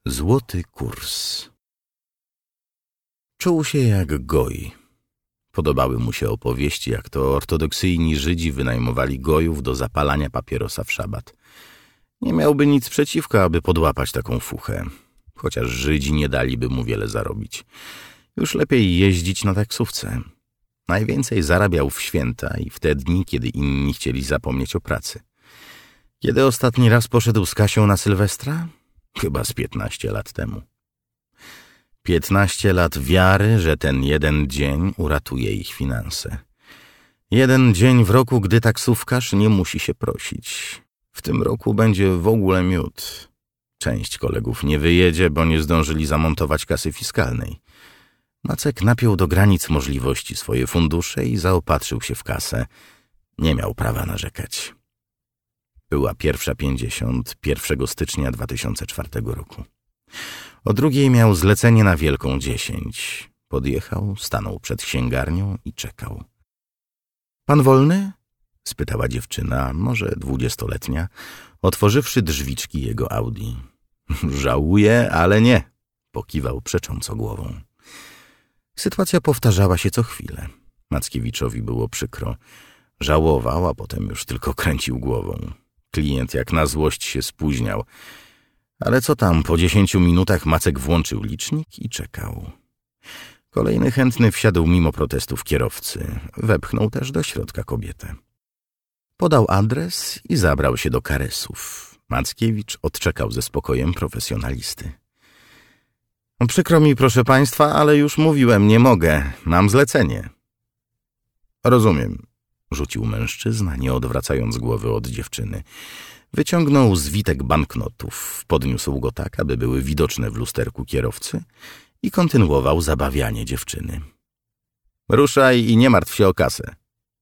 Złoty kurs. Czuł się jak goj. Podobały mu się opowieści, jak to ortodoksyjni Żydzi wynajmowali gojów do zapalania papierosa w szabat. Nie miałby nic przeciwko, aby podłapać taką fuchę, chociaż Żydzi nie daliby mu wiele zarobić. Już lepiej jeździć na taksówce. Najwięcej zarabiał w święta i w te dni, kiedy inni chcieli zapomnieć o pracy. Kiedy ostatni raz poszedł z Kasią na Sylwestra? Chyba z 15 lat temu. 15 lat wiary, że ten jeden dzień uratuje ich finanse. Jeden dzień w roku, gdy taksówkarz nie musi się prosić. W tym roku będzie w ogóle miód. Część kolegów nie wyjedzie, bo nie zdążyli zamontować kasy fiskalnej. Macek napiął do granic możliwości swoje fundusze i zaopatrzył się w kasę. Nie miał prawa narzekać. Była 1:50 1 stycznia 2004 roku. O 2:00 miał zlecenie na Wielką 10. Podjechał, stanął przed księgarnią i czekał. — Pan wolny? — spytała dziewczyna, może 20-letnia, otworzywszy drzwiczki jego Audi. — Żałuję, ale nie — pokiwał przecząco głową. Sytuacja powtarzała się co chwilę. Mackiewiczowi było przykro. Żałował, a potem już tylko kręcił głową. Klient jak na złość się spóźniał. Ale co tam, po 10 minutach Macek włączył licznik i czekał. Kolejny chętny wsiadł mimo protestów kierowcy. Wepchnął też do środka kobietę. Podał adres i zabrał się do karesów. Mackiewicz odczekał ze spokojem profesjonalisty. — Przykro mi, proszę państwa, ale już mówiłem, nie mogę. Mam zlecenie. — Rozumiem — rzucił mężczyzna, nie odwracając głowy od dziewczyny. Wyciągnął zwitek banknotów, podniósł go tak, aby były widoczne w lusterku kierowcy i kontynuował zabawianie dziewczyny. — Ruszaj i nie martw się o kasę.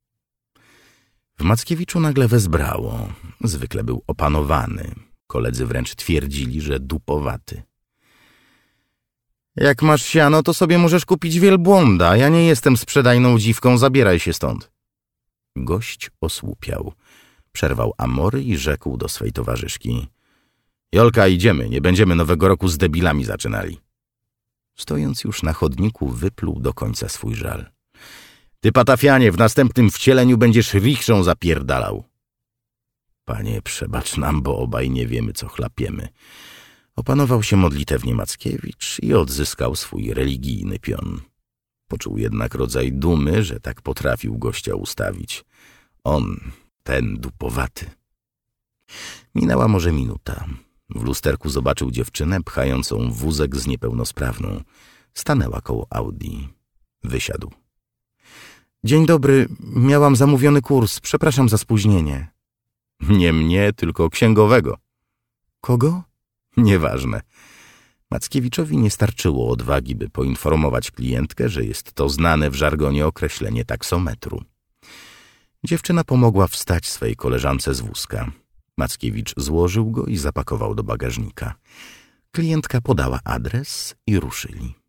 W Mackiewiczu nagle wezbrało. Zwykle był opanowany. Koledzy wręcz twierdzili, że dupowaty. — Jak masz siano, to sobie możesz kupić wielbłąda. Ja nie jestem sprzedajną dziwką, zabieraj się stąd. Gość osłupiał. Przerwał amory i rzekł do swej towarzyszki. — Jolka, idziemy, nie będziemy nowego roku z debilami zaczynali. Stojąc już na chodniku, wypluł do końca swój żal. — Ty, patafianie, w następnym wcieleniu będziesz richszą zapierdalał. — Panie, przebacz nam, bo obaj nie wiemy, co chlapiemy. Opanował się modlitewnie Mackiewicz i odzyskał swój religijny pion. Poczuł jednak rodzaj dumy, że tak potrafił gościa ustawić. On, ten dupowaty. Minęła może minuta. W lusterku zobaczył dziewczynę pchającą wózek z niepełnosprawną. Stanęła koło Audi. Wysiadł. — Dzień dobry, miałam zamówiony kurs. Przepraszam za spóźnienie. — Nie mnie, tylko księgowego. — Kogo? — Nieważne. Mackiewiczowi nie starczyło odwagi, by poinformować klientkę, że jest to znane w żargonie określenie taksometru. Dziewczyna pomogła wstać swej koleżance z wózka. Mackiewicz złożył go i zapakował do bagażnika. Klientka podała adres i ruszyli.